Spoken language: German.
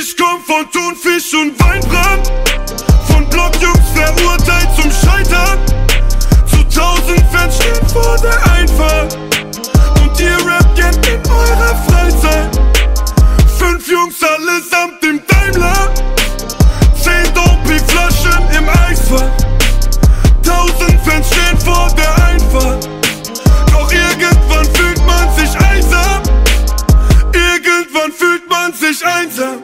Ich komm von Thunfisch und Weinbrand, von Blockjungs verurteilt zum Scheitern. Zu 1000 Fans steht vor der